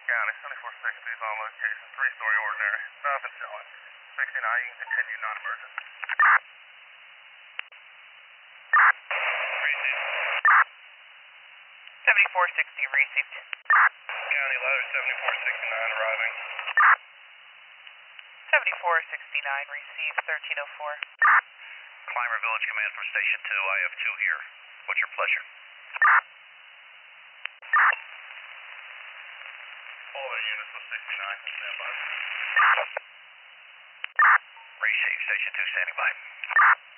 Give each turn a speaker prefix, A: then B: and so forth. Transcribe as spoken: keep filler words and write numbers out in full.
A: County, seventy-four sixty is on location, three-story ordinary. Nothing showing. sixty-nine, you can continue non-emergent.
B: seventy-four sixty received.
A: County ladder seventy-four sixty-nine arriving.
B: seventy-four sixty-nine received, thirteen oh four.
C: Climber Village Command from Station two, I have two here. What's your pleasure?
A: All their units with sixty-nine, stand by.
C: Receive, Station two standing by.